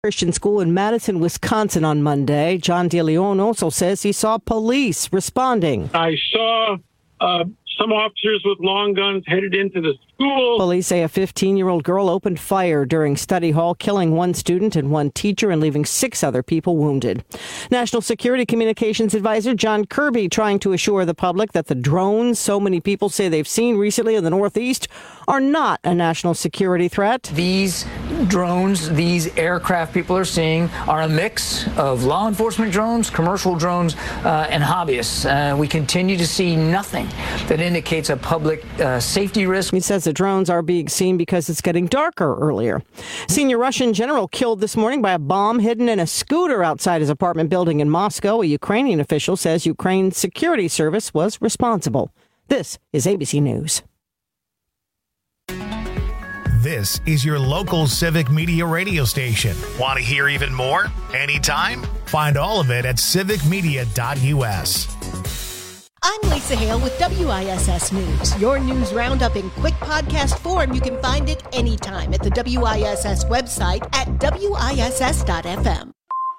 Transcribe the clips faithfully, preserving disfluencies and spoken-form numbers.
Christian school in Madison, Wisconsin on Monday. John DeLeon also says he saw police responding. I saw uh, some officers with long guns headed into the school. Police say a fifteen-year-old girl opened fire during study hall, killing one student and one teacher and leaving six other people wounded. National Security Communications Advisor John Kirby trying to assure the public that the drones so many people say they've seen recently in the Northeast are not a national security threat. These drones, these aircraft people are seeing are a mix of law enforcement drones, commercial drones, uh, and hobbyists. Uh, we continue to see nothing that indicates a public uh, safety risk. He says the drones are being seen because it's getting darker earlier. Senior Russian general killed this morning by a bomb hidden in a scooter outside his apartment building in Moscow. A Ukrainian official says Ukraine's security service was responsible. This is A B C News. This is your local Civic Media radio station. Want to hear even more? Anytime? Find all of it at civic media dot u s. I'm Lisa Hale with W I S S News. Your news roundup in quick podcast form. You can find it anytime at the W I S S website at W I S S dot F M.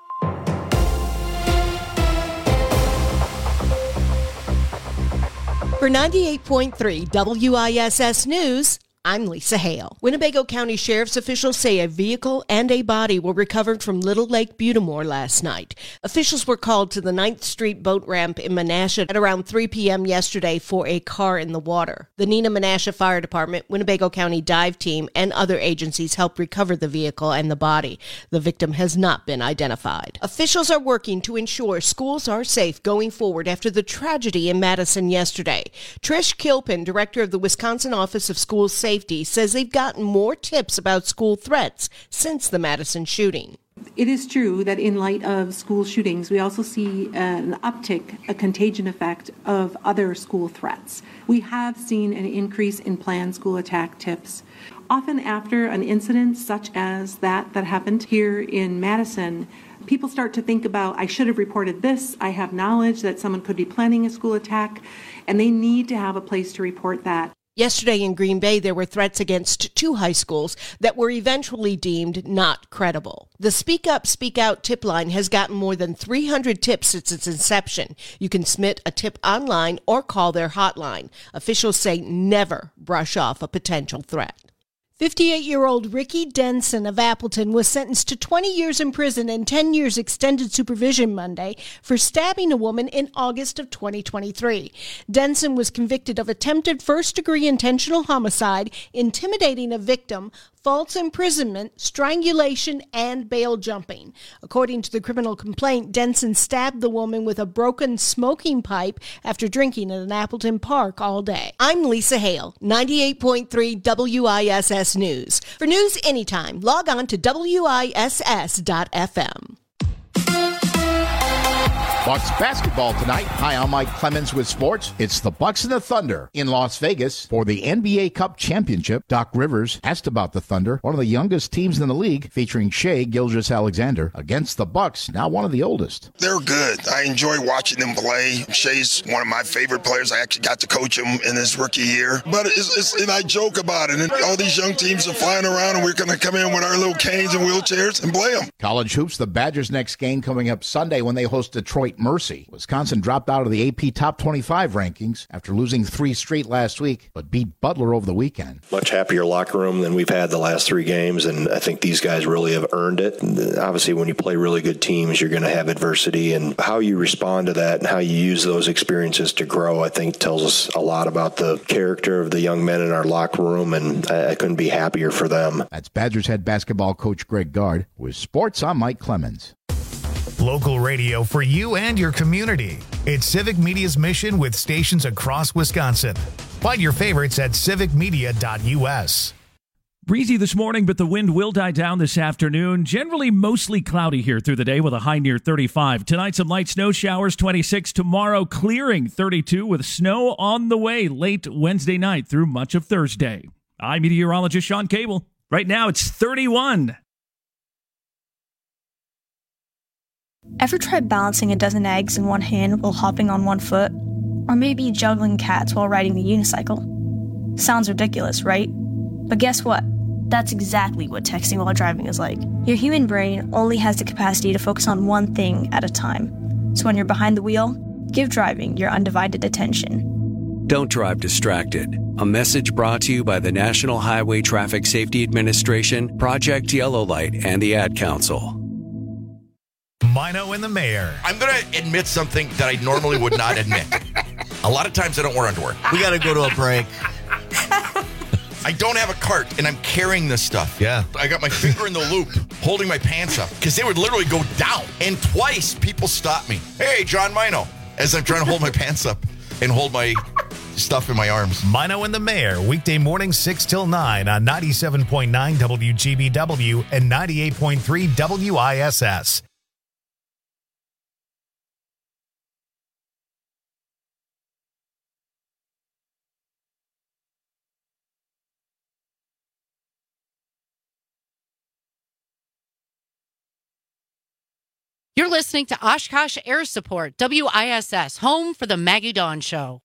For ninety-eight point three W I S S News, I'm Lisa Hale. Winnebago County Sheriff's officials say a vehicle and a body were recovered from Little Lake Butamore last night. Officials were called to the ninth Street boat ramp in Menasha at around three p.m. yesterday for a car in the water. The Neenah Menasha Fire Department, Winnebago County Dive Team, and other agencies helped recover the vehicle and the body. The victim has not been identified. Officials are working to ensure schools are safe going forward after the tragedy in Madison yesterday. Trish Kilpin, director of the Wisconsin Office of School Safety, Safety says they've gotten more tips about school threats since the Madison shooting. It is true that in light of school shootings, we also see an uptick, a contagion effect of other school threats. We have seen an increase in planned school attack tips. Often after an incident such as that that happened here in Madison, people start to think about, I should have reported this, I have knowledge that someone could be planning a school attack, and they need to have a place to report that. Yesterday in Green Bay, there were threats against two high schools that were eventually deemed not credible. The Speak Up, Speak Out tip line has gotten more than three hundred tips since its inception. You can submit a tip online or call their hotline. Officials say never brush off a potential threat. fifty-eight-year-old Ricky Denson of Appleton was sentenced to twenty years in prison and ten years extended supervision Monday for stabbing a woman in August of twenty twenty-three. Denson was convicted of attempted first-degree intentional homicide, intimidating a victim, false imprisonment, strangulation, and bail jumping. According to the criminal complaint, Denson stabbed the woman with a broken smoking pipe after drinking at an Appleton park all day. I'm Lisa Hale, ninety-eight point three W I S S News. For news anytime, log on to W I S S dot F M. Bucks basketball tonight. Hi, I'm Mike Clemens with sports. It's the Bucks and the Thunder in Las Vegas for the N B A Cup Championship. Doc Rivers asked about the Thunder, one of the youngest teams in the league, featuring Shai Gilgeous-Alexander against the Bucks, now one of the oldest. They're good. I enjoy watching them play. Shai's one of my favorite players. I actually got to coach him in his rookie year. But it's, it's and I joke about it. And all these young teams are flying around, and we're going to come in with our little canes and wheelchairs and play them. College hoops, the Badgers' next game coming up Sunday when they host Detroit Mercy. Wisconsin dropped out of the A P Top twenty-five rankings after losing three straight last week, but beat Butler over the weekend. Much happier locker room than we've had the last three games, and I think these guys really have earned it. And obviously, when you play really good teams, you're going to have adversity, and how you respond to that and how you use those experiences to grow, I think, tells us a lot about the character of the young men in our locker room, and I, I couldn't be happier for them. That's Badgers head basketball coach Greg Gard. With sports, I'm Mike Clemens. Local radio for you and your community. It's Civic Media's mission with stations across Wisconsin. Find your favorites at civic media dot u s. Breezy this morning, but the wind will die down this afternoon. Generally mostly cloudy here through the day with a high near thirty-five. Tonight, some light snow showers, twenty-six. Tomorrow, clearing, thirty-two, with snow on the way late Wednesday night through much of Thursday. I'm meteorologist Sean Cable. Right now, it's thirty-one. Ever tried balancing a dozen eggs in one hand while hopping on one foot? Or maybe juggling cats while riding the unicycle? Sounds ridiculous, right? But guess what? That's exactly what texting while driving is like. Your human brain only has the capacity to focus on one thing at a time. So when you're behind the wheel, give driving your undivided attention. Don't drive distracted. A message brought to you by the National Highway Traffic Safety Administration, Project Yellow Light, and the Ad Council. Mino and the Mayor. I'm going to admit something that I normally would not admit. A lot of times I don't wear underwear. We got to go to a break. I don't have a cart, and I'm carrying this stuff. Yeah. I got my finger in the loop, holding my pants up, because they would literally go down. And twice, people stopped me. Hey, John Mino, as I'm trying to hold my pants up and hold my stuff in my arms. Mino and the Mayor, weekday morning six till nine on ninety-seven point nine W G B W and ninety-eight point three W I S S. You're listening to Oshkosh Air Support, W I S S, home for the Maggie Dawn Show.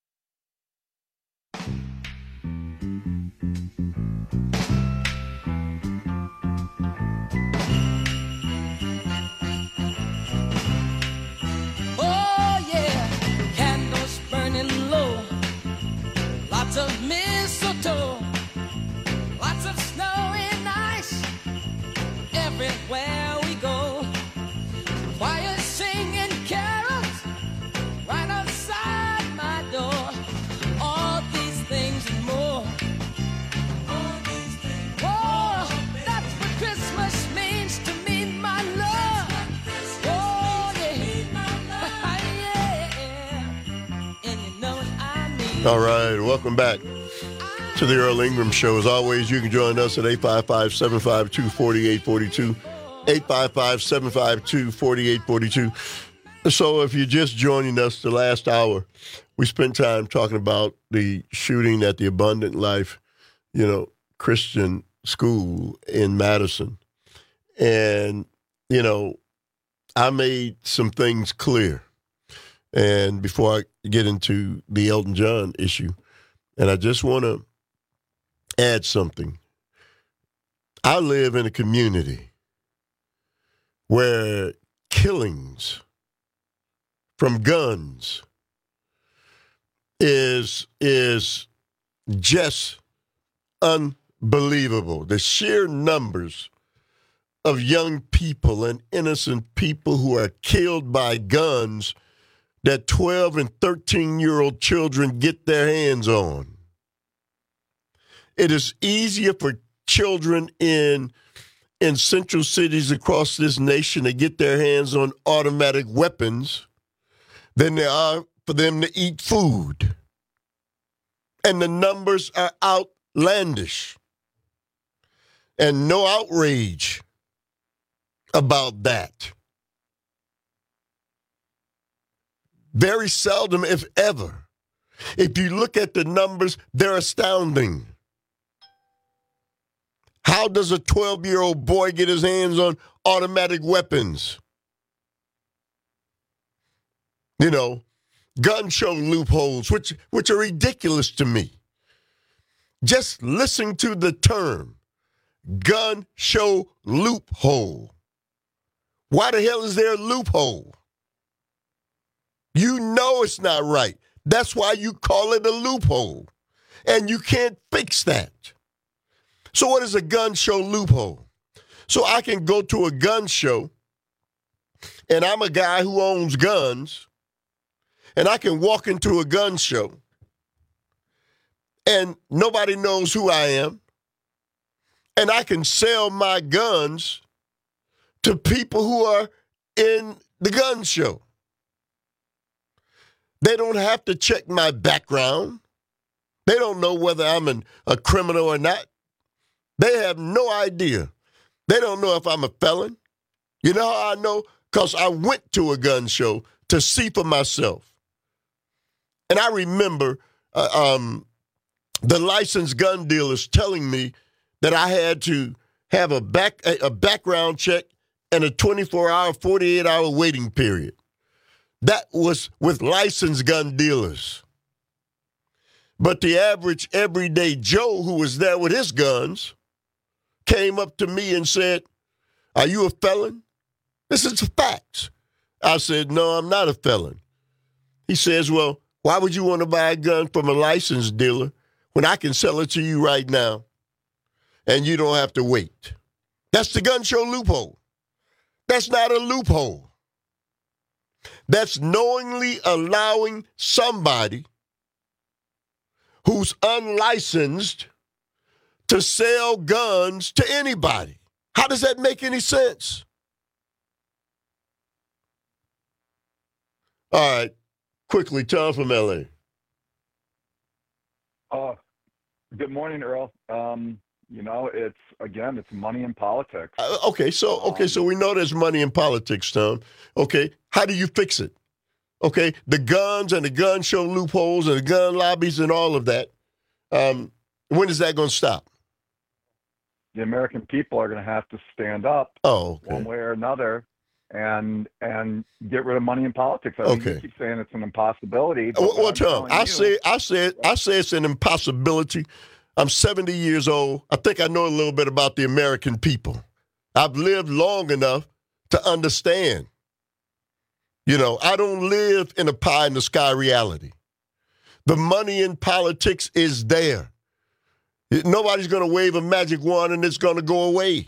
Oh, yeah, candles burning low, lots of mistletoe, lots of snow and ice everywhere we go. Choir singing carols right outside my door. All these things and more. All these things. Oh, that's what Christmas means to me, my love. Oh, yeah. Yeah. And you know what I mean. All right, welcome back to the Earl Ingram Show. As always, you can join us at eight five five, seven five two, four eight four two. eight five five, seven five two, four eight four two. So if you're just joining us the last hour, we spent time talking about the shooting at the Abundant Life, you know, Christian school in Madison. And, you know, I made some things clear. And before I get into the Elton John issue, and I just want to add something. I live in a community where killings from guns is is just unbelievable. The sheer numbers of young people and innocent people who are killed by guns that twelve and thirteen-year-old children get their hands on. It is easier for children in in central cities across this nation to get their hands on automatic weapons than there are for them to eat food. And the numbers are outlandish. And no outrage about that. Very seldom, if ever. If you look at the numbers, they're astounding. How does a twelve-year-old boy get his hands on automatic weapons? You know, gun show loopholes, which, which are ridiculous to me. Just listen to the term, gun show loophole. Why the hell is there a loophole? You know it's not right. That's why you call it a loophole. And you can't fix that. So what is a gun show loophole? So I can go to a gun show, and I'm a guy who owns guns, and I can walk into a gun show, and nobody knows who I am, and I can sell my guns to people who are in the gun show. They don't have to check my background. They don't know whether I'm an, a criminal or not. They have no idea. They don't know if I'm a felon. You know how I know? Because I went to a gun show to see for myself. And I remember uh, um, the licensed gun dealers telling me that I had to have a back a, a background check and a twenty-four hour, forty-eight hour waiting period. That was with licensed gun dealers. But the average everyday Joe who was there with his guns came up to me and said, "Are you a felon?" This is the facts. I said, "No, I'm not a felon." He says, "Well, why would you want to buy a gun from a licensed dealer when I can sell it to you right now and you don't have to wait?" That's the gun show loophole. That's not a loophole. That's knowingly allowing somebody who's unlicensed to sell guns to anybody. How does that make any sense? All right. Quickly, Tom from L A. Uh, good morning, Earl. Um, you know, it's, again, it's money in politics. Uh, okay, so okay, so we know there's money in politics, Tom. Okay, how do you fix it? Okay, the guns and the gun show loopholes and the gun lobbies and all of that. Um, when is that going to stop? The American people are going to have to stand up oh, okay. one way or another and and get rid of money in politics. I mean, Okay. you keep saying it's an impossibility. But Well, what well I'm Tom, telling I you- say, I say, I say it's an impossibility. I'm seventy years old. I think I know a little bit about the American people. I've lived long enough to understand. You know, I don't live in a pie in the sky reality. The money in politics is there. It- Nobody's going to wave a magic wand and it's going to go away.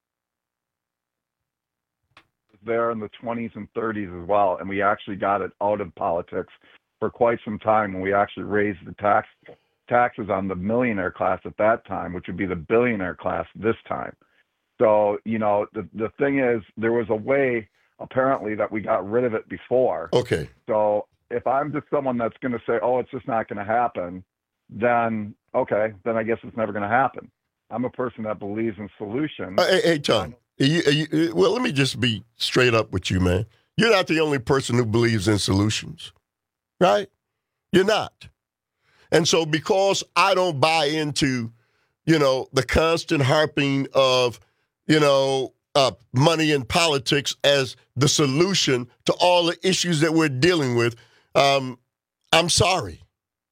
there in the twenties and thirties as well, and we actually got it out of politics for quite some time when we actually raised the tax taxes on the millionaire class at that time, which would be the billionaire class this time. So, you know, the the thing is, there was a way apparently that we got rid of it before. Okay. So if I'm just someone that's going to say, oh, it's just not going to happen, then okay, then I guess it's never going to happen. I'm a person that believes in solutions. Uh, hey, hey, Tom. Are you, are you, well, let me just be straight up with you, man. You're not the only person who believes in solutions, right? You're not. And so because I don't buy into, you know, the constant harping of, you know, uh, money in politics as the solution to all the issues that we're dealing with, um, I'm sorry.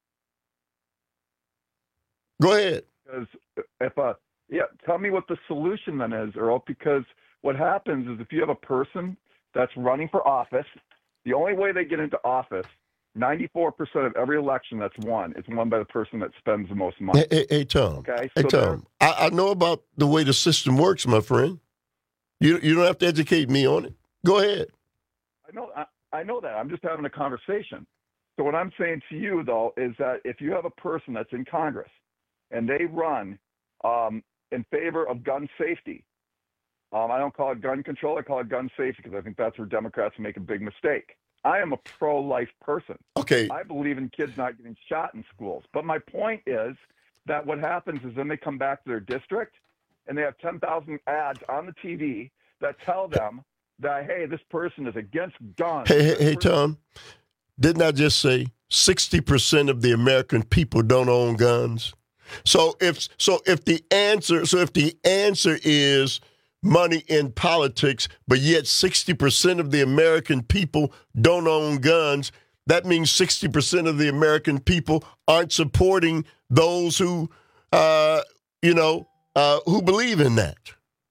Go ahead. Because if a yeah, tell me what the solution then is, Earl. Because what happens is if you have a person that's running for office, the only way they get into office, ninety-four percent of every election that's won is won by the person that spends the most money. Hey, hey, hey Tom. Okay. Hey, So Tom. I, I know about the way the system works, my friend. You you don't have to educate me on it. Go ahead. I know I, I know that. I'm just having a conversation. So what I'm saying to you though is that if you have a person that's in Congress and they run um, in favor of gun safety, um, I don't call it gun control. I call it gun safety because I think that's where Democrats make a big mistake. I am a pro-life person. Okay. I believe in kids not getting shot in schools. But my point is that what happens is then they come back to their district and they have ten thousand ads on the T V that tell them that, hey, this person is against guns. Hey, hey, hey Tom. Didn't I just say sixty percent of the American people don't own guns? So if so if the answer so if the answer is money in politics, but yet sixty percent of the American people don't own guns, that means sixty percent of the American people aren't supporting those who uh, you know, uh, who believe in that.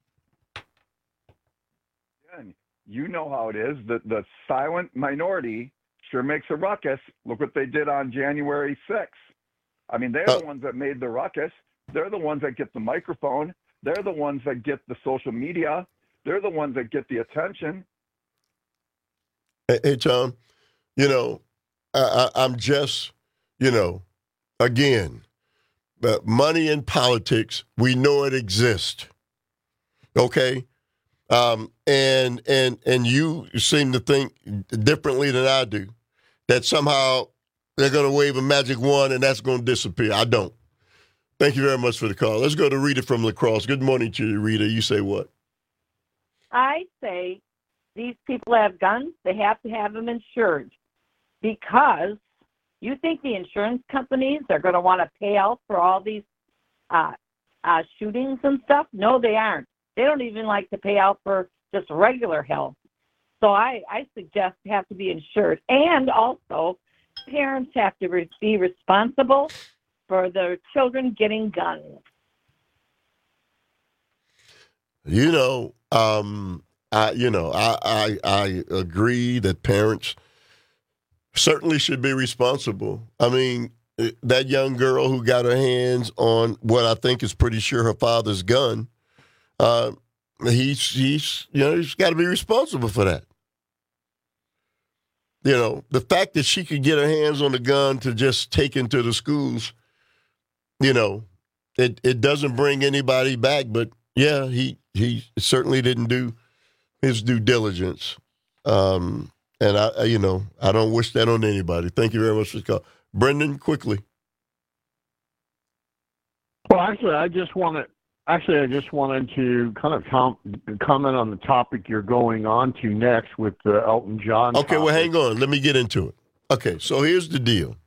Again, you know how it is. The the silent minority sure makes a ruckus. Look what they did on January sixth. I mean, they're Uh, the ones that made the ruckus. They're the ones that get the microphone. They're the ones that get the social media. They're the ones that get the attention. Hey, hey Tom, you know, I, I, I'm just, you know, again, the money in politics, we know it exists. Okay? Um, and and and you seem to think differently than I do, that somehow they're going to wave a magic wand and that's going to disappear. I don't. Thank you very much for the call. Let's go to Rita from La Crosse. Good morning to you, Rita. You say what? I say these people have guns. They have to have them insured because you think the insurance companies are going to want to pay out for all these uh, uh, shootings and stuff? No, they aren't. They don't even like to pay out for just regular health. So I, I suggest they have to be insured. And also, parents have to re- be responsible for their children getting guns. You know, um, I you know, I, I I agree that parents certainly should be responsible. I mean, that young girl who got her hands on what I think is pretty sure her father's gun, uh, he's he's you know he's got to be responsible for that. You know, the fact that she could get her hands on the gun to just take into the schools, you know, it, it doesn't bring anybody back. But, yeah, he, he certainly didn't do his due diligence. Um, and, I, you know, I don't wish that on anybody. Thank you very much for the call. Brendan, quickly. Well, actually, I just want to Actually, I just wanted to kind of com- comment on the topic you're going on to next with the Elton John Okay, topic. well, hang on. Let me get into it. Okay, so here's the deal.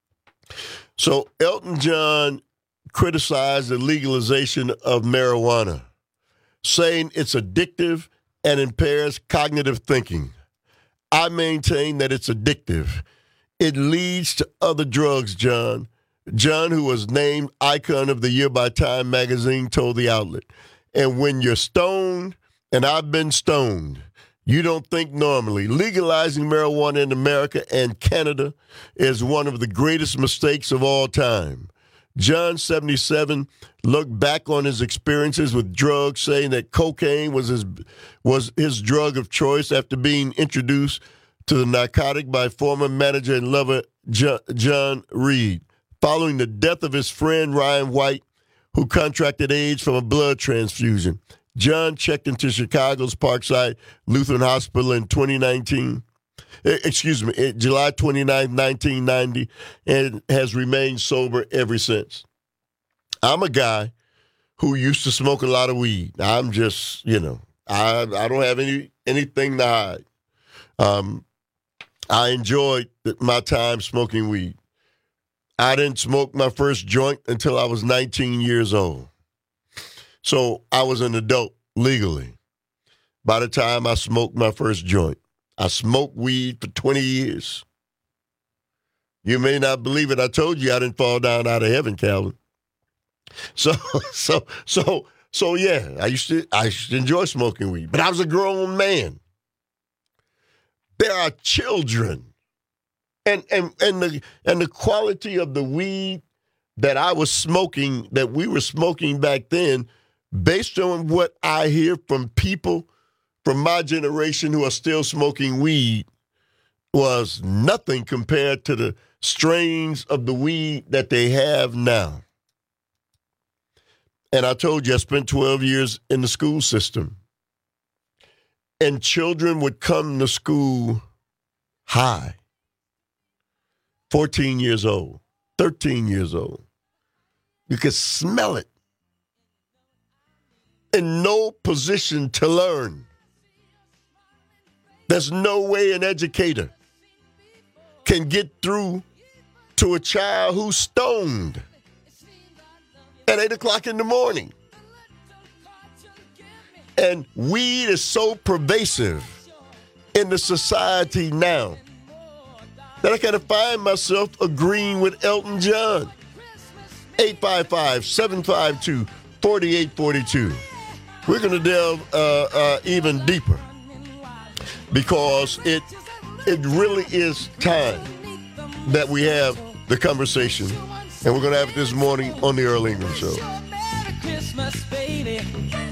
So Elton John criticized the legalization of marijuana, saying it's addictive and impairs cognitive thinking. I maintain that it's addictive. It leads to other drugs, John. John, who was named Icon of the Year by Time magazine, told the outlet. And when you're stoned, and I've been stoned, you don't think normally. Legalizing marijuana in America and Canada is one of the greatest mistakes of all time. John, seventy-seven, looked back on his experiences with drugs, saying that cocaine was his, was his drug of choice after being introduced to the narcotic by former manager and lover John, John Reed, following the death of his friend Ryan White, who contracted AIDS from a blood transfusion. John checked into Chicago's Parkside Lutheran Hospital in twenty nineteen, excuse me, July twenty-ninth, nineteen ninety, and has remained sober ever since. I'm a guy who used to smoke a lot of weed. I'm just, you know, I I don't have any anything to hide. Um, I enjoyed my time smoking weed. I didn't smoke my first joint until I was nineteen years old. So I was an adult legally by the time I smoked my first joint. I smoked weed for twenty years. You may not believe it. I told you I didn't fall down out of heaven, Calvin. So, so, so, so, yeah, I used to, I used to enjoy smoking weed, but I was a grown man. There are children. And and and the and the quality of the weed that I was smoking, that we were smoking back then, based on what I hear from people from my generation who are still smoking weed, was nothing compared to the strains of the weed that they have now. And I told you I spent twelve years in the school system. And children would come to school high. fourteen years old, thirteen years old. You could smell it. In no position to learn. There's no way an educator can get through to a child who's stoned at eight o'clock in the morning. And weed is so pervasive in the society now that I kind of find myself agreeing with Elton John. eight five five, seven five two, four eight four two. We're going to delve uh, uh, even deeper because it it really is time that we have the conversation, and we're going to have it this morning on the Earl Ingram Show. Christmas, baby.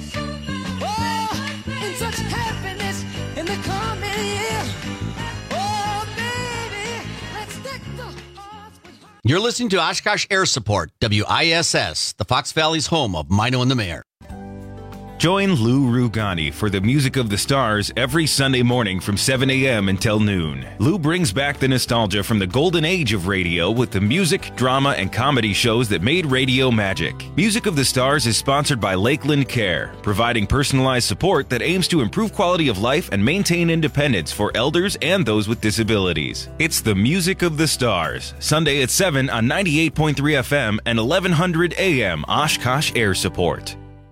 Oh, and such happiness in the coming year. Oh, baby, let's deck the hearts with... You're listening to Oshkosh Air Support, W I S S, the Fox Valley's home of Mino and the Mayor. Join Lou Rugani for the Music of the Stars every Sunday morning from seven a.m. until noon. Lou brings back the nostalgia from the golden age of radio with the music, drama, and comedy shows that made radio magic. Music of the Stars is sponsored by Lakeland Care, providing personalized support that aims to improve quality of life and maintain independence for elders and those with disabilities. It's the Music of the Stars, Sunday at seven on ninety-eight point three F M and eleven hundred A M Oshkosh Air Support.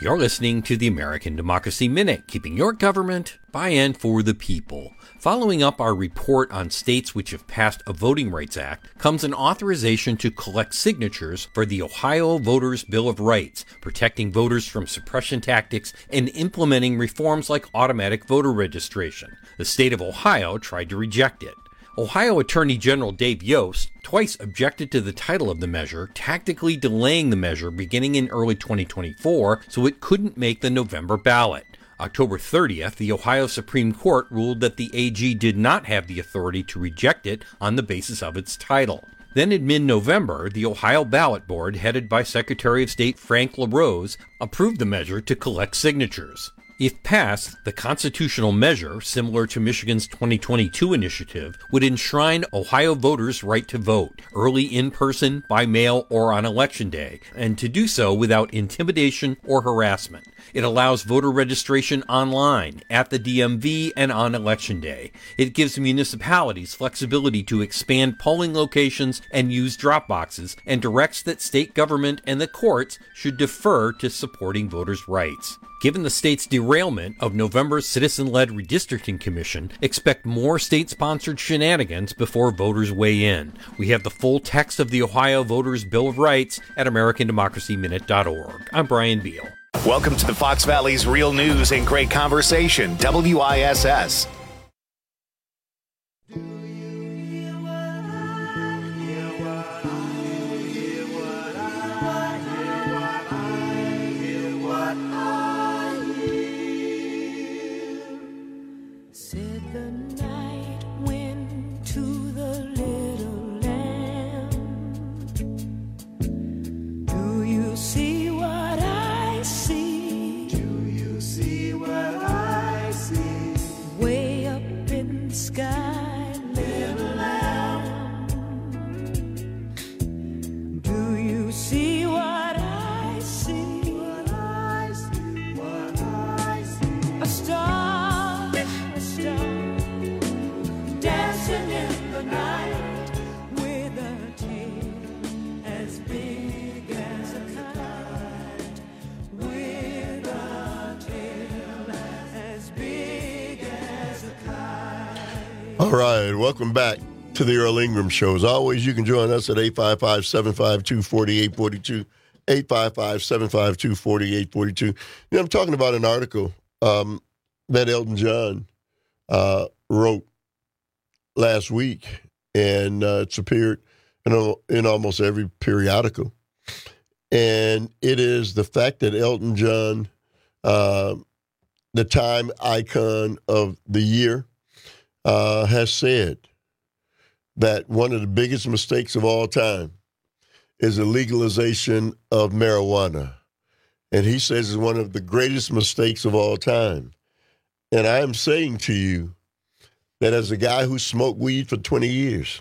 You're listening to the American Democracy Minute, keeping your government by and for the people. Following up our report on states which have passed a Voting Rights Act comes an authorization to collect signatures for the Ohio Voters' Bill of Rights, protecting voters from suppression tactics and implementing reforms like automatic voter registration. The state of Ohio tried to reject it. Ohio Attorney General Dave Yost twice objected to the title of the measure, tactically delaying the measure beginning in early twenty twenty-four so it couldn't make the November ballot. October thirtieth, the Ohio Supreme Court ruled that the A G did not have the authority to reject it on the basis of its title. Then in mid-November, the Ohio Ballot Board, headed by Secretary of State Frank LaRose, approved the measure to collect signatures. If passed, the constitutional measure, similar to Michigan's twenty twenty-two initiative, would enshrine Ohio voters' right to vote, early in person, by mail, or on Election Day, and to do so without intimidation or harassment. It allows voter registration online, at the D M V, and on Election Day. It gives municipalities flexibility to expand polling locations and use drop boxes, and directs that state government and the courts should defer to supporting voters' rights. Given the state's derailment of November's citizen-led redistricting commission, expect more state-sponsored shenanigans before voters weigh in. We have the full text of the Ohio Voters' Bill of Rights at American Democracy Minute dot org. I'm Brian Beal. Welcome to the Fox Valley's Real News and Great Conversation, W I S S. All right, welcome back to the Earl Ingram Show. As always, you can join us at eight five five, seven five two, four eight four two, eight five five, seven five two, four eight four two. You know, I'm talking about an article um, that Elton John uh, wrote last week, and uh, it's appeared in, in almost every periodical. And it is the fact that Elton John, uh, the Time Icon of the Year, Uh, has said that one of the biggest mistakes of all time is the legalization of marijuana. And he says it's one of the greatest mistakes of all time. And I am saying to you that as a guy who smoked weed for twenty years,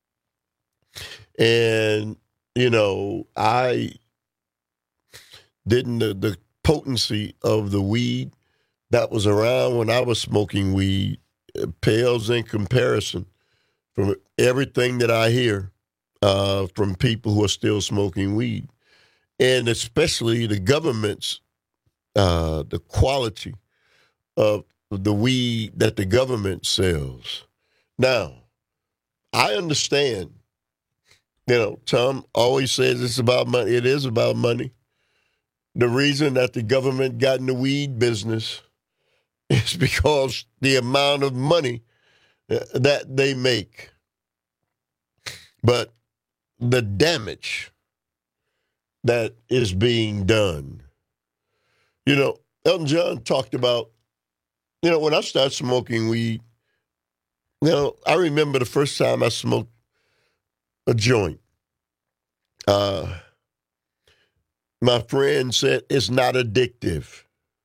and, you know, I didn't, the, the potency of the weed that was around when I was smoking weed pales in comparison from everything that I hear uh, from people who are still smoking weed, and especially the government's, uh, the quality of the weed that the government sells. Now, I understand, you know, Tom always says it's about money. It is about money. The reason that the government got in the weed business is because the amount of money that they make. But the damage that is being done. You know, Elton John talked about, you know, when I started smoking weed, you know, I remember the first time I smoked a joint. Uh, my friend said, it's not addictive.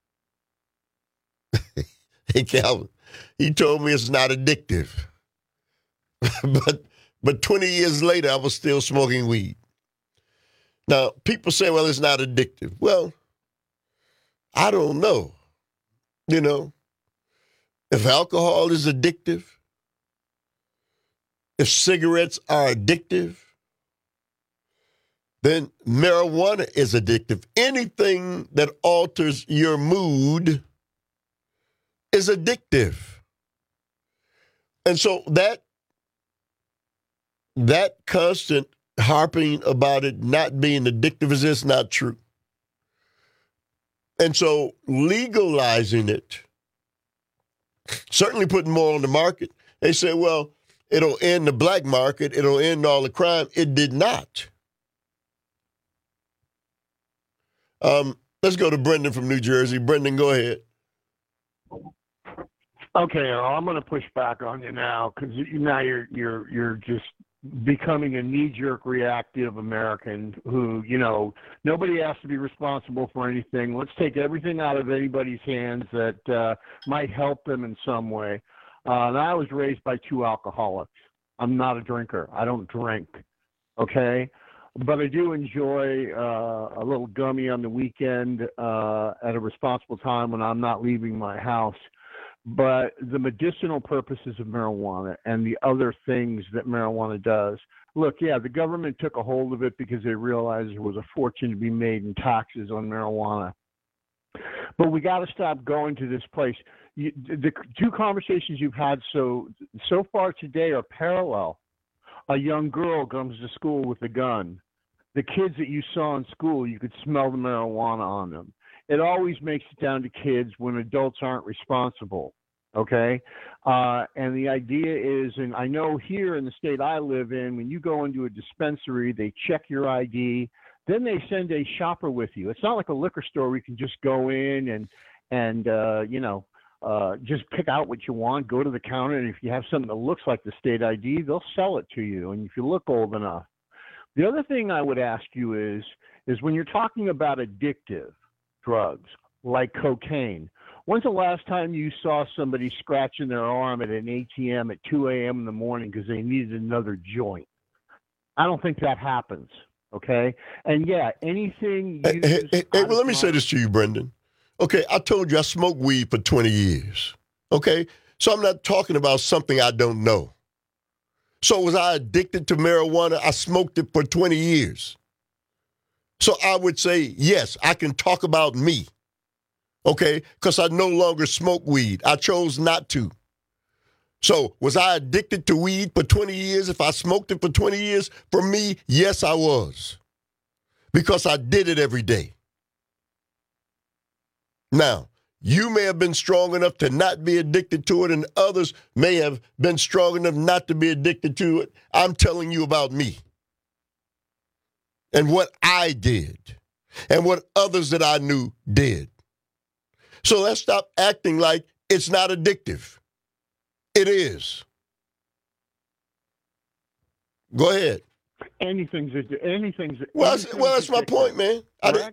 Hey, Calvin, he told me it's not addictive. but but twenty years later, I was still smoking weed. Now, people say, well, it's not addictive. Well, I don't know. You know, if alcohol is addictive, if cigarettes are addictive, then marijuana is addictive. Anything that alters your mood is addictive. And so that that constant harping about it not being addictive is just not true. And so legalizing it, certainly putting more on the market, they say, well, it'll end the black market, it'll end all the crime. It did not. Um, let's go to Brendan from New Jersey. Brendan, go ahead. Okay, Earl, I'm going to push back on you now because now you're you're you're just becoming a knee-jerk reactive American who, you know, nobody has to be responsible for anything. Let's take everything out of anybody's hands that uh, might help them in some way. Uh, and I was raised by two alcoholics. I'm not a drinker. I don't drink, okay? But I do enjoy uh, a little gummy on the weekend uh, at a responsible time when I'm not leaving my house. But the medicinal purposes of marijuana and the other things that marijuana does, look, yeah, the government took a hold of it because they realized there was a fortune to be made in taxes on marijuana. But we got to stop going to this place. You, the two conversations you've had so so far today are parallel. A young girl comes to school with a gun. The kids that you saw in school, you could smell the marijuana on them. It always makes it down to kids when adults aren't responsible, okay? Uh, and the idea is, and I know here in the state I live in, when you go into a dispensary, they check your I D, then they send a shopper with you. It's not like a liquor store where you can just go in and, and uh, you know, uh, just pick out what you want, go to the counter, and if you have something that looks like the state I D, they'll sell it to you, and if you look old enough. The other thing I would ask you is, is when you're talking about addictive drugs like cocaine, when's the last time you saw somebody scratching their arm at an A T M at two a.m. in the morning because they needed another joint? I don't think that happens, okay? And, yeah, anything Hey, hey, hey, hey, well, let me say this to you, Brendan. Okay, I told you I smoked weed for twenty years, okay? So I'm not talking about something I don't know. So was I addicted to marijuana? I smoked it for twenty years. So I would say, yes, I can talk about me, okay, because I no longer smoke weed. I chose not to. So was I addicted to weed for twenty years? If I smoked it for twenty years, for me, yes, I was, because I did it every day. Now, you may have been strong enough to not be addicted to it, and others may have been strong enough not to be addicted to it. I'm telling you about me and what I did and what others that I knew did. So let's stop acting like it's not addictive. It is. Go ahead. Anything's anything's. Well, anything's that's, well, that's my point, man. I did,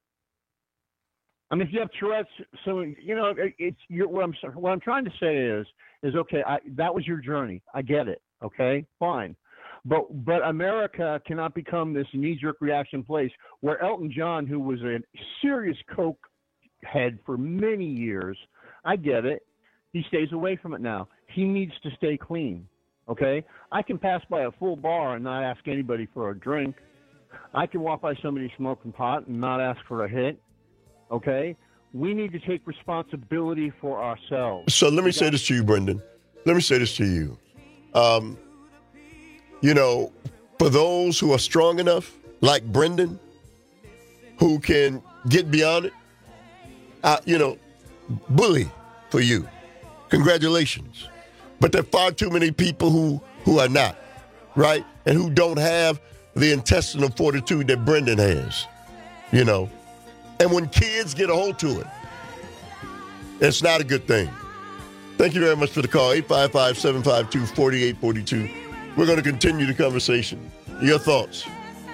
I mean, if you have Tourette's, so you know, it, it's you're, what I'm what I'm trying to say is is okay. I, that was your journey. I get it. Okay, fine. But but America cannot become this knee-jerk reaction place where Elton John, who was a serious coke head for many years, I get it. He stays away from it now. He needs to stay clean. Okay, I can pass by a full bar and not ask anybody for a drink. I can walk by somebody smoking pot and not ask for a hit. Okay, we need to take responsibility for ourselves. So let me say this to you, Brendan. Let me say this to you. Um, you know, for those who are strong enough, like Brendan, who can get beyond it, uh, you know, bully for you. Congratulations. But there are far too many people who, who are not, right? And who don't have the intestinal fortitude that Brendan has, you know. And when kids get a hold to it, it's not a good thing. Thank you very much for the call, eight five five, seven five two, four eight four two. We're going to continue the conversation. Your thoughts?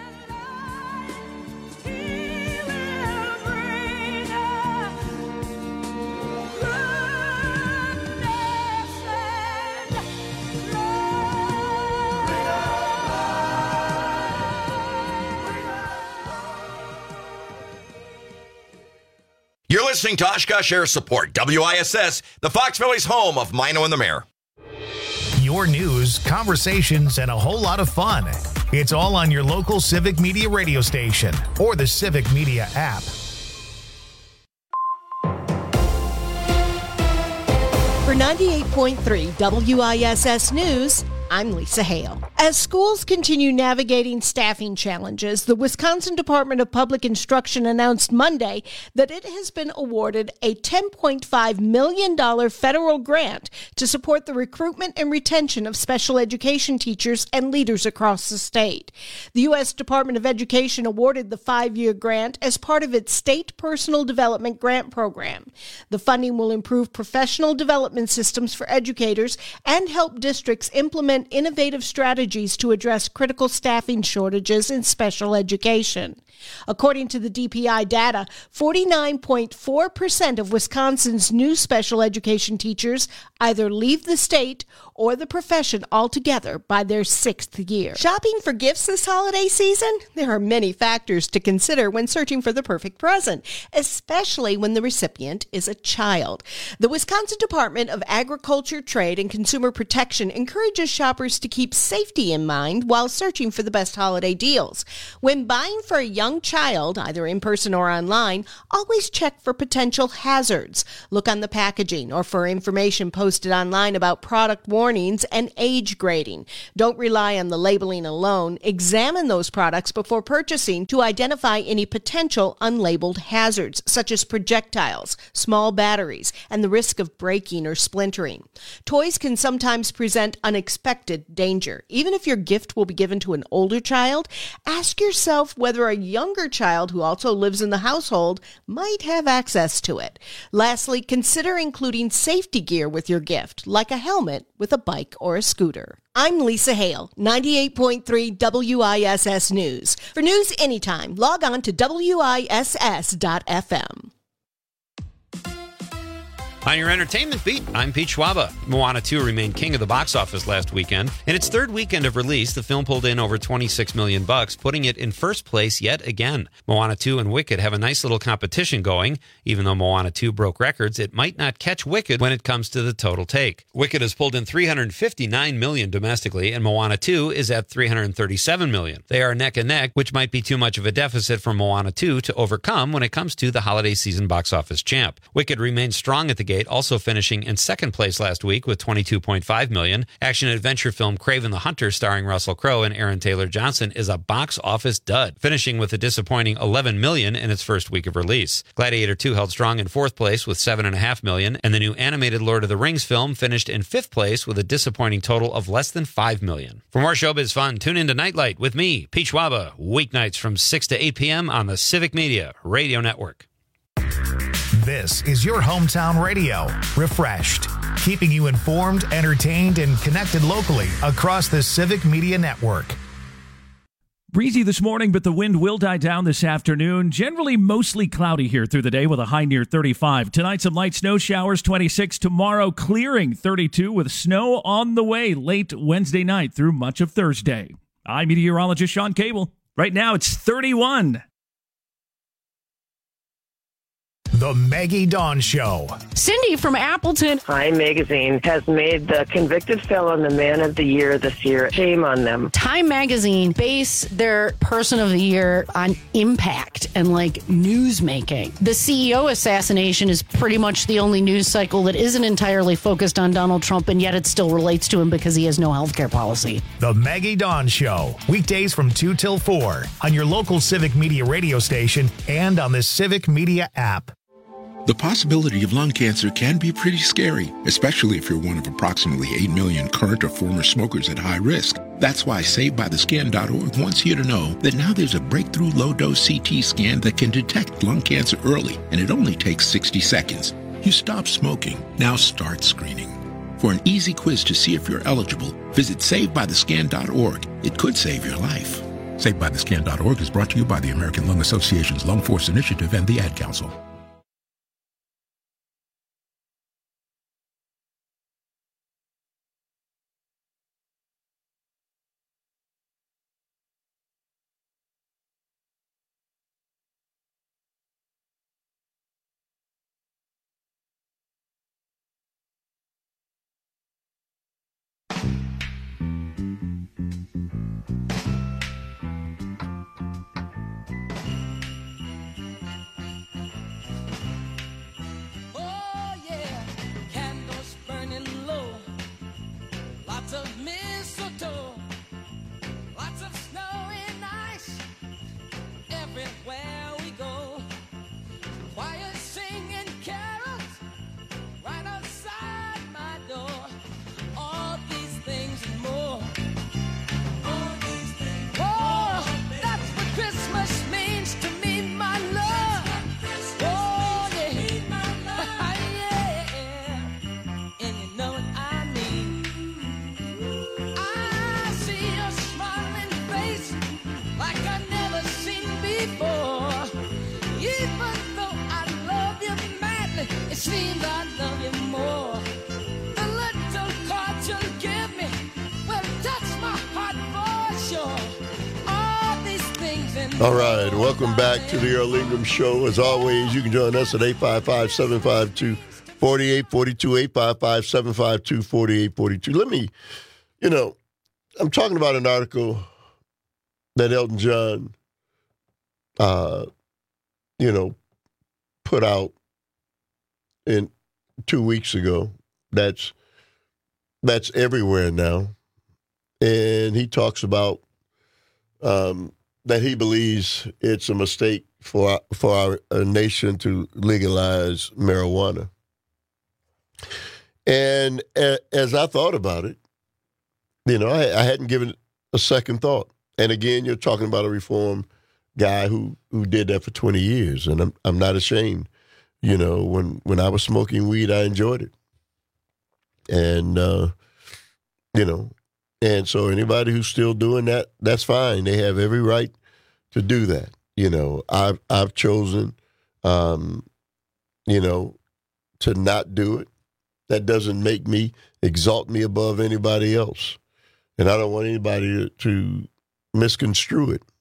You're listening to Oshkosh Air Support, W I S S, the Fox Valley's home of Mino and the Mayor. your news, conversations, and a whole lot of fun. It's all on your local Civic Media radio station or the Civic Media app. For ninety-eight point three W I S S News, I'm Lisa Hale. As schools continue navigating staffing challenges, the Wisconsin Department of Public Instruction announced Monday that it has been awarded a ten point five million dollars federal grant to support the recruitment and retention of special education teachers and leaders across the state. The U S Department of Education awarded the five-year grant as part of its State Personal Development Grant Program. The funding will improve professional development systems for educators and help districts implement innovative strategies to address critical staffing shortages in special education. According to the D P I data, forty-nine point four percent of Wisconsin's new special education teachers either leave the state or the profession altogether by their sixth year. Shopping for gifts this holiday season? There are many factors to consider when searching for the perfect present, especially when the recipient is a child. The Wisconsin Department of Agriculture, Trade, and Consumer Protection encourages shoppers to keep safety in mind while searching for the best holiday deals. When buying for a young child, either in person or online, always check for potential hazards. Look on the packaging or for information posted online about product warnings and age grading. Don't rely on the labeling alone. Examine those products before purchasing to identify any potential unlabeled hazards, such as projectiles, small batteries, and the risk of breaking or splintering. Toys can sometimes present unexpected danger. Even if your gift will be given to an older child, ask yourself whether a younger child who also lives in the household might have access to it. Lastly, consider including safety gear with your gift, like a helmet with a bike or a scooter. I'm Lisa Hale, ninety-eight point three W I S S News. For news anytime, log on to W I S S dot F M. On your entertainment beat, I'm Pete Schwaba. Moana two remained king of the box office last weekend. In its third weekend of release, the film pulled in over twenty-six million bucks, putting it in first place yet again. Moana two and Wicked have a nice little competition going. Even though Moana two broke records, it might not catch Wicked when it comes to the total take. Wicked has pulled in three hundred fifty-nine million dollars domestically, and Moana two is at three hundred thirty-seven million dollars. They are neck and neck, which might be too much of a deficit for Moana two to overcome when it comes to the holiday season box office champ. Wicked remains strong at the gate, also finishing in second place last week with twenty-two point five million dollars. Action-adventure film Kraven the Hunter, starring Russell Crowe and Aaron Taylor Johnson, is a box office dud, finishing with a disappointing eleven million dollars in its first week of release. Gladiator two held strong in fourth place with seven point five million dollars, and the new animated Lord of the Rings film finished in fifth place with a disappointing total of less than five million dollars. For more showbiz fun, tune into Nightlight with me, Pete Schwaba, weeknights from six to eight p.m. on the Civic Media Radio Network. This is your hometown radio, refreshed, keeping you informed, entertained, and connected locally across the Civic Media Network. Breezy this morning, but the wind will die down this afternoon. Generally mostly cloudy here through the day with a high near thirty-five. Tonight, some light snow showers, twenty-six. Tomorrow, clearing, thirty-two, with snow on the way late Wednesday night through much of Thursday. I'm meteorologist Sean Cable. Right now, it's thirty-one. The Maggie Dawn Show. Cindy from Appleton. Time Magazine has made the convicted felon the man of the year this year. Shame on them. Time Magazine base their person of the year on impact and like news making. The C E O assassination is pretty much the only news cycle that isn't entirely focused on Donald Trump, and yet it still relates to him because he has no health care policy. The Maggie Dawn Show. Weekdays from two till four on your local Civic Media radio station and on the Civic Media app. The possibility of lung cancer can be pretty scary, especially if you're one of approximately eight million current or former smokers at high risk. That's why Saved By The Scan dot org wants you to know that now there's a breakthrough low-dose C T scan that can detect lung cancer early, and it only takes sixty seconds. You stop smoking, now start screening. For an easy quiz to see if you're eligible, visit Saved By The Scan dot org. It could save your life. Saved By The Scan dot org is brought to you by the American Lung Association's Lung Force Initiative and the Ad Council. All right, welcome back to the Earl Ingram Show. As always, you can join us at eight five five, seven five two, four eight four two, eight five five, seven five two, four eight four two. Let me, you know, I'm talking about an article that Elton John, uh, you know, put out in two weeks ago. That's that's everywhere now, and he talks about um, that he believes it's a mistake for our, for our, our nation to legalize marijuana. And a, as I thought about it, you know, I, I hadn't given it a second thought. And again, you're talking about a reform guy who, who did that for twenty years, and I'm I'm not ashamed. You know, when, when I was smoking weed, I enjoyed it. And, uh, you know, and so anybody who's still doing that, that's fine. They have every right to do that. You know, I've, I've chosen, um, you know, to not do it. That doesn't make me, exalt me above anybody else. And I don't want anybody to, to misconstrue it.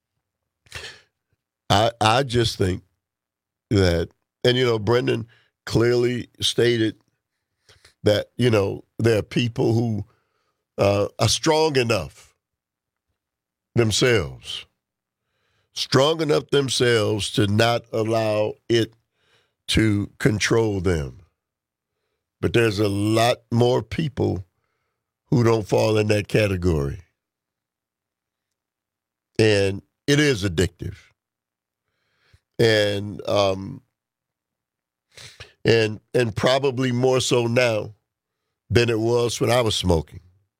I I just think that, and, you know, Brendan clearly stated that, you know, there are people who uh, are strong enough themselves, strong enough themselves to not allow it to control them. But there's a lot more people who don't fall in that category. And it is addictive. And um, and and probably more so now than it was when I was smoking.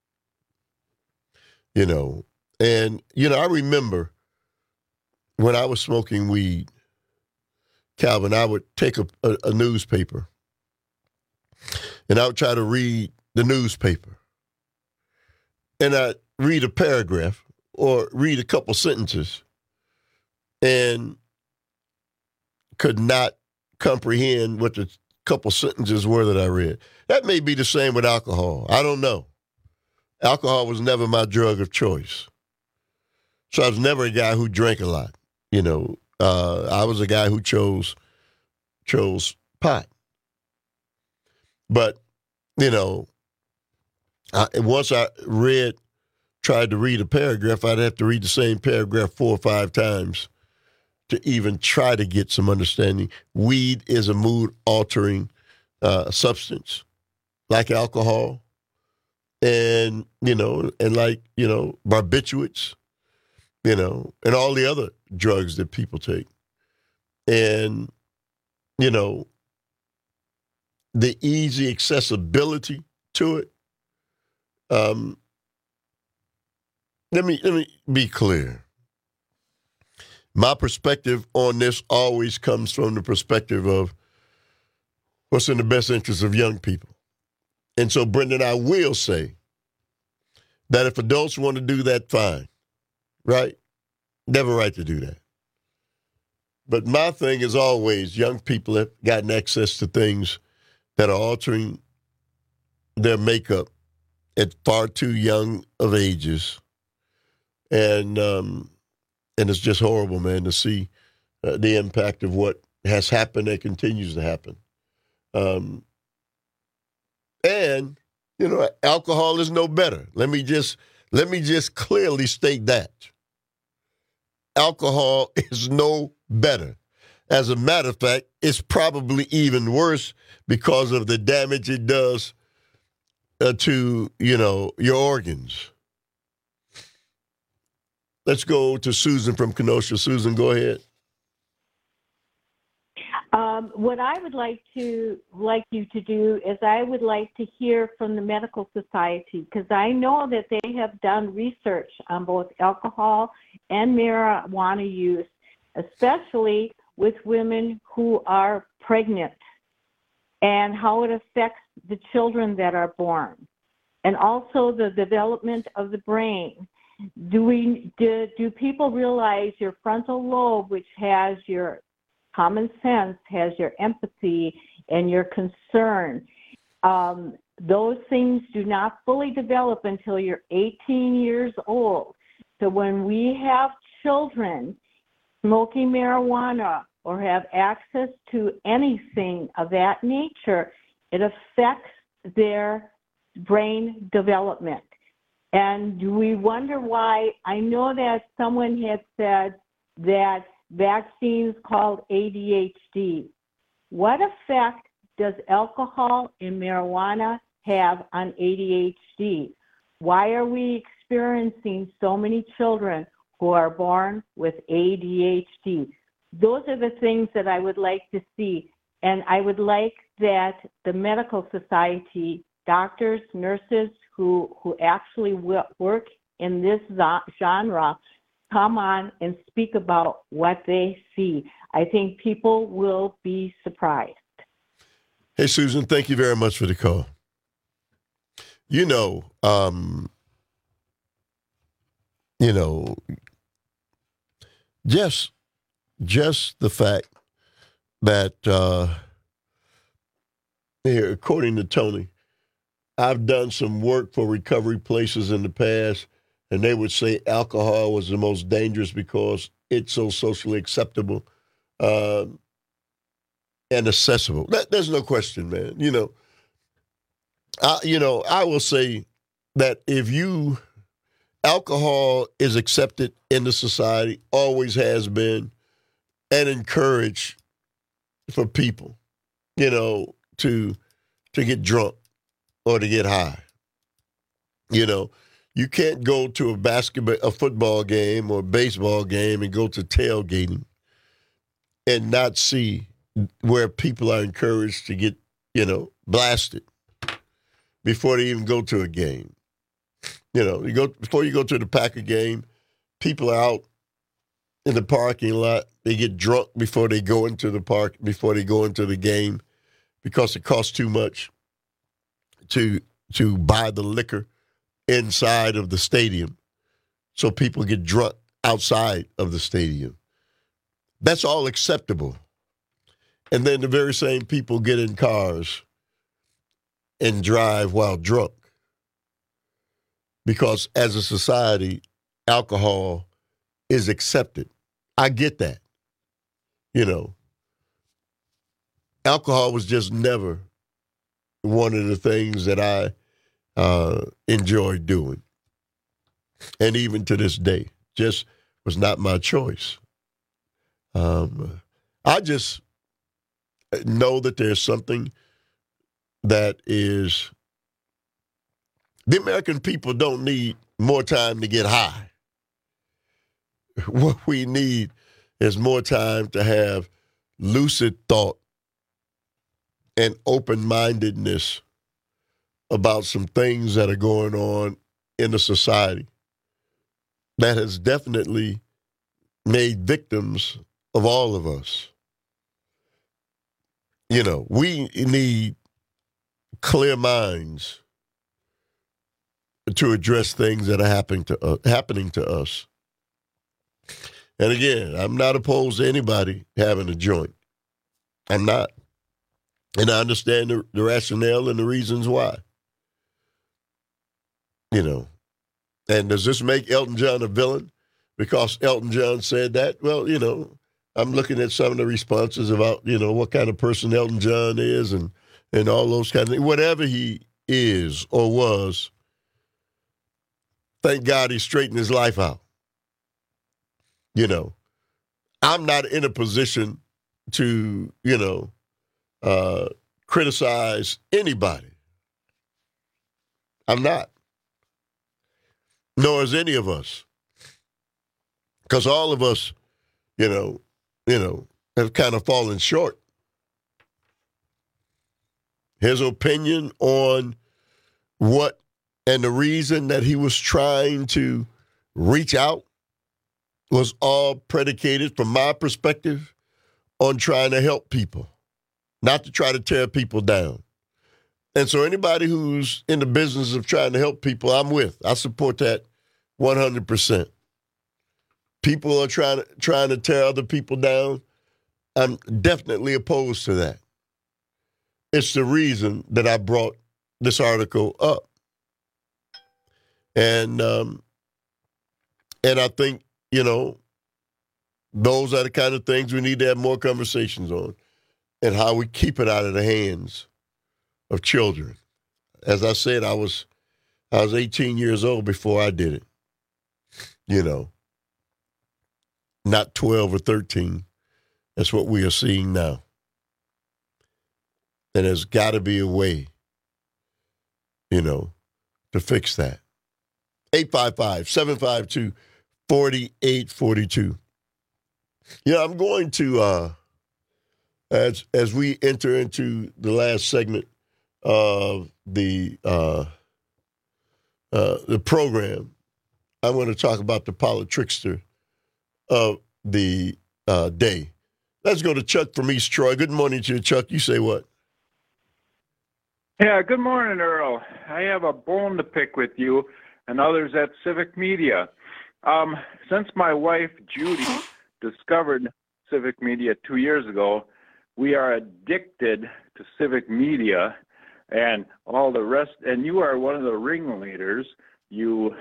You know, and, you know, I remember when I was smoking weed, Calvin, I would take a, a, a newspaper and I would try to read the newspaper. And I'd read a paragraph or read a couple sentences and could not comprehend what the couple sentences were that I read. That may be the same with alcohol. I don't know. Alcohol was never my drug of choice. So I was never a guy who drank a lot. You know, uh, I was a guy who chose chose pot. But, you know, I, once I read, tried to read a paragraph, I'd have to read the same paragraph four or five times to even try to get some understanding. Weed is a mood-altering uh, substance, like alcohol, and, you know, and like, you know, barbiturates, you know, and all the other drugs that people take. And, you know, the easy accessibility to it. Um, let me let me be clear. My perspective on this always comes from the perspective of what's in the best interest of young people. And so, Brendan, I will say that if adults want to do that, fine, right? They have a right to do that. But my thing is always young people have gotten access to things that are altering their makeup at far too young of ages. And um, and it's just horrible, man, to see uh, the impact of what has happened and continues to happen. Um, and, you know, alcohol is no better. Let me just let me just clearly state that. Alcohol is no better. As a matter of fact, it's probably even worse because of the damage it does uh, to, you know, your organs. Let's go to Susan from Kenosha. Susan, go ahead. Um, what I would like to like you to do is I would like to hear from the medical society, because I know that they have done research on both alcohol and marijuana use, especially with women who are pregnant, and how it affects the children that are born, and also the development of the brain. Do we do, do people realize your frontal lobe, which has your common sense, has your empathy and your concern, um, those things do not fully develop until you're eighteen years old. So when we have children smoking marijuana or have access to anything of that nature, it affects their brain development. And we wonder why. I know that someone had said that vaccines called A D H D. What effect does alcohol and marijuana have on A D H D? Why are we experiencing so many children who are born with A D H D? Those are the things that I would like to see. And I would like that the medical society, doctors, nurses who, who actually work in this genre, come on and speak about what they see. I think people will be surprised. Hey, Susan, thank you very much for the call. You know, um, you know, just, just the fact that, uh, here, according to Tony, I've done some work for recovery places in the past, and they would say alcohol was the most dangerous because it's so socially acceptable uh, and accessible. That, there's no question, man. You know, I, you know, I will say that if you, alcohol is accepted in the society, always has been, and encouraged for people, you know, to to get drunk or to get high. You know, you can't go to a basketball, a football game or a baseball game and go to tailgating and not see where people are encouraged to get, you know, blasted before they even go to a game. You know, you go before you go to the Packer game, people are out in the parking lot. They get drunk before they go into the park, before they go into the game, because it costs too much to to buy the liquor inside of the stadium. So people get drunk outside of the stadium. That's all acceptable. And then the very same people get in cars and drive while drunk. Because as a society, alcohol is accepted. I get that. You know, alcohol was just never one of the things that I uh, enjoyed doing. And even to this day, just was not my choice. Um, I just know that there's something that is, the American people don't need more time to get high. What we need is more time to have lucid thought and open-mindedness about some things that are going on in the society that has definitely made victims of all of us. You know, we need clear minds to address things that are happening to uh, happening to us. And again, I'm not opposed to anybody having a joint. I'm not. And I understand the, the rationale and the reasons why. You know, and does this make Elton John a villain because Elton John said that? Well, you know, I'm looking at some of the responses about, you know, what kind of person Elton John is and, and all those kind of things. Whatever he is or was, thank God he straightened his life out. You know, I'm not in a position to, you know, uh, criticize anybody. I'm not. Nor is any of us. Because all of us, you know, you know, have kind of fallen short. His opinion on what and the reason that he was trying to reach out was all predicated, from my perspective, on trying to help people, not to try to tear people down. And so anybody who's in the business of trying to help people, I'm with. I support that one hundred percent. People are trying to, trying to tear other people down. I'm definitely opposed to that. It's the reason that I brought this article up. And um, and I think, you know, those are the kind of things we need to have more conversations on, and how we keep it out of the hands of children. As I said, I was I was eighteen years old before I did it. You know, not twelve or thirteen. That's what we are seeing now. And there's got to be a way, you know, to fix that. eight five five, seven five two, four eight four two. Yeah, I'm going to, uh, as as we enter into the last segment of the uh, uh, the program, I'm going to talk about the politrickster of the uh, day. Let's go to Chuck from East Troy. Good morning to you, Chuck. You say what? Yeah, good morning, Earl. I have a bone to pick with you and others at Civic Media. Um, since my wife, Judy, discovered Civic Media two years ago, we are addicted to Civic Media and all the rest. And you are one of the ringleaders. You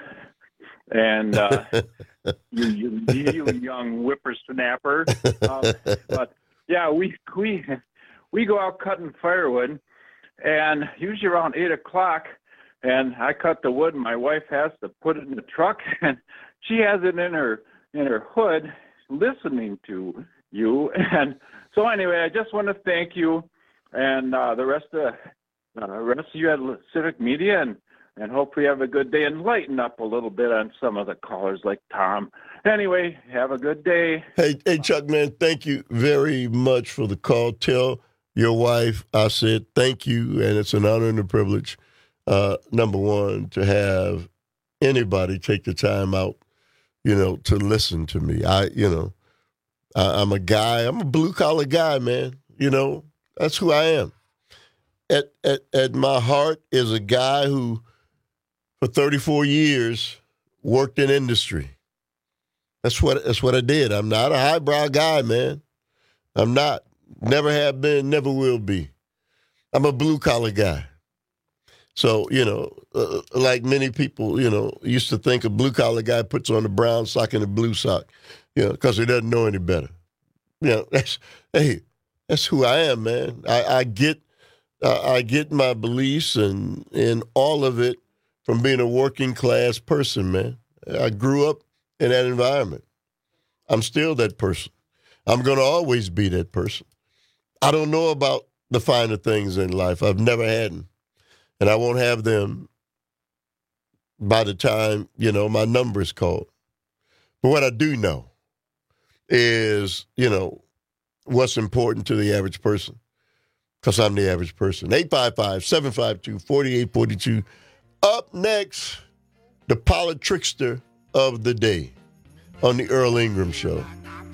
and uh, you, you, you young whippersnapper. Um, but yeah, we we we go out cutting firewood, and usually around eight o'clock. And I cut the wood, and my wife has to put it in the truck, and she has it in her in her hood, listening to you. And so anyway, I just want to thank you and uh, the rest of uh, rest of you at Civic Media, and and hope we have a good day and lighten up a little bit on some of the callers like Tom. Anyway, have a good day. Hey, hey, Chuck, man, thank you very much for the call. Tell your wife I said thank you, and it's an honor and a privilege. Uh, number one, to have anybody take the time out, you know, to listen to me. I, you know, I, I'm a guy, I'm a blue collar guy, man. You know, that's who I am. At, at, at my heart is a guy who, for thirty-four years, worked in industry. That's what, that's what I did. I'm not a highbrow guy, man. I'm not. Never have been, never will be. I'm a blue collar guy. So, you know, uh, like many people, you know, used to think a blue-collar guy puts on a brown sock and a blue sock, you know, because he doesn't know any better. You know, that's, hey, that's who I am, man. I, I get uh, I get my beliefs and, and all of it from being a working-class person, man. I grew up in that environment. I'm still that person. I'm going to always be that person. I don't know about the finer things in life. I've never had them. And I won't have them by the time, you know, my number is called. But what I do know is, you know, what's important to the average person, because I'm the average person. eight five five, seven five two, four eight four two. Up next, the politrickster of the day on the Earl Ingram Show.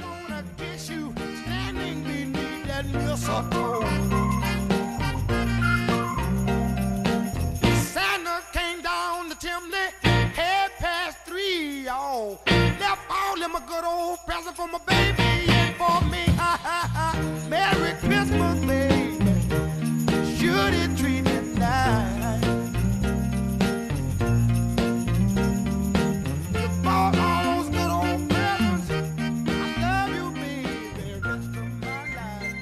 Santa came down the chimney, head past three, y'all. Left all them a good old present for my baby and for me. Ha ha ha. Merry Christmas, baby. Should it treat me nice? You bought all those good old presents. I love you, baby, the rest of my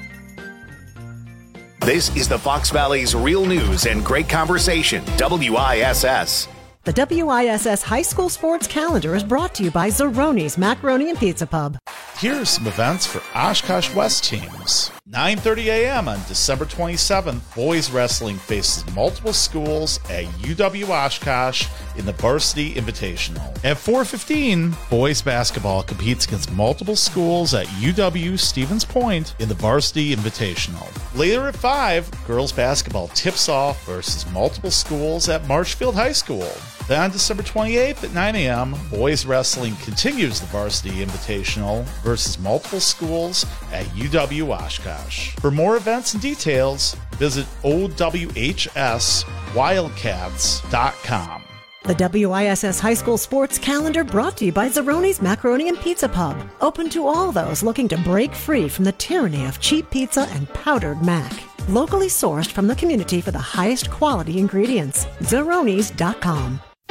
life. This is the Fox Valley's Real News and Great Conversation, W I S S. The W I S S High School Sports Calendar is brought to you by Zeroni's Macaroni and Pizza Pub. Here are some events for Oshkosh West teams. nine thirty a.m. on December twenty-seventh, boys wrestling faces multiple schools at U W Oshkosh in the Varsity Invitational. At four fifteen, boys basketball competes against multiple schools at U W Stevens Point in the Varsity Invitational. Later at five, girls basketball tips off versus multiple schools at Marshfield High School. Then on December twenty-eighth at nine a.m., boys wrestling continues the Varsity Invitational versus multiple schools at U W Oshkosh. For more events and details, visit O W H S wildcats dot com. The W I S S High School Sports Calendar brought to you by Zeroni's Macaroni and Pizza Pub. Open to all those looking to break free from the tyranny of cheap pizza and powdered mac. Locally sourced from the community for the highest quality ingredients. Zeronis dot com.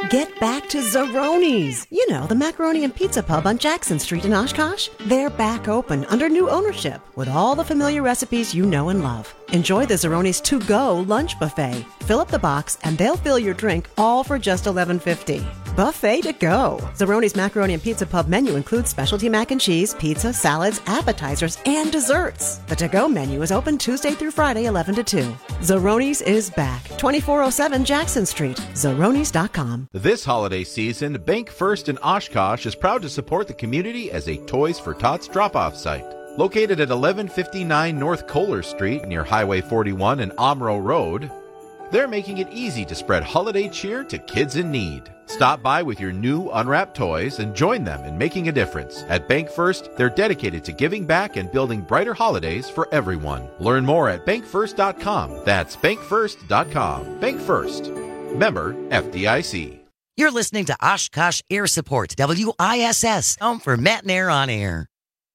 Get back to Zeroni's. You know, the macaroni and pizza pub on Jackson Street in Oshkosh. They're back open under new ownership with all the familiar recipes you know and love. Enjoy the Zeroni's to-go lunch buffet. Fill up the box and they'll fill your drink all for just eleven fifty. Buffet to go. Zeroni's Macaroni and Pizza Pub menu includes specialty mac and cheese, pizza, salads, appetizers, and desserts. The to-go menu is open Tuesday through Friday, eleven to two. Zeroni's is back. twenty-four oh seven Jackson Street. Zeronis dot com. This holiday season, Bank First in Oshkosh is proud to support the community as a Toys for Tots drop-off site. Located at eleven fifty-nine North Kohler Street near Highway forty-one and Omro Road, they're making it easy to spread holiday cheer to kids in need. Stop by with your new unwrapped toys and join them in making a difference. At Bank First, they're dedicated to giving back and building brighter holidays for everyone. Learn more at bank first dot com. That's bank first dot com. Bank First. Member F D I C. You're listening to Oshkosh Air Support, W I S S, home for Matt and Air on Air.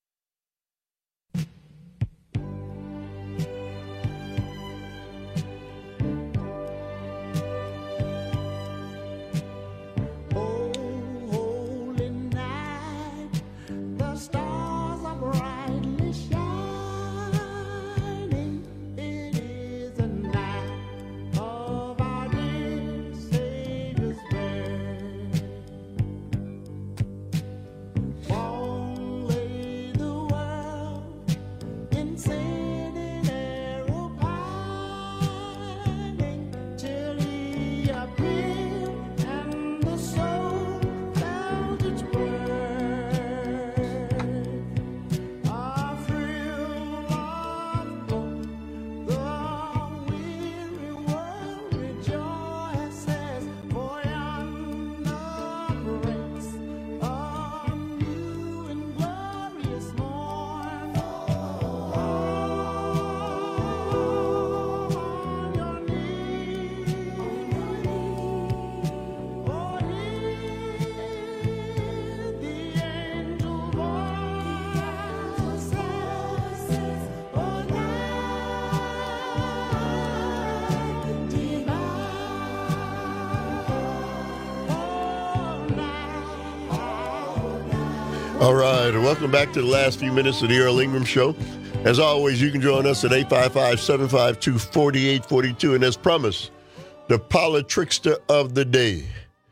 All right, welcome back to the last few minutes of the Earl Ingram Show. As always, you can join us at eight five five, seven five two, four eight four two. And as promised, the politrickster of the day,